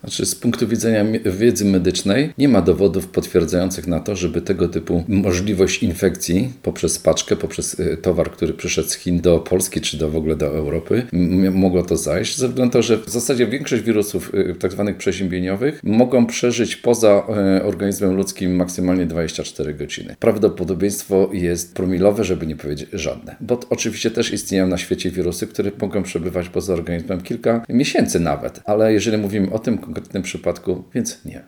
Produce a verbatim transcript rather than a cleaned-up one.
Znaczy, z punktu widzenia wiedzy medycznej nie ma dowodów potwierdzających na to, żeby tego typu możliwość infekcji poprzez paczkę, poprzez towar, który przyszedł z Chin do Polski czy do w ogóle do Europy, m- mogło to zajść, ze względu na to, że w zasadzie większość wirusów tak zwanych przeziębieniowych mogą przeżyć poza e, organizmem ludzkim maksymalnie dwadzieścia cztery godziny. Prawdopodobieństwo jest promilowe, żeby nie powiedzieć żadne. Bo oczywiście też istnieją na świecie wirusy, które mogą przebywać poza organizmem kilka miesięcy nawet, ale jeżeli mówimy o tym konkretnym przypadku, więc nie.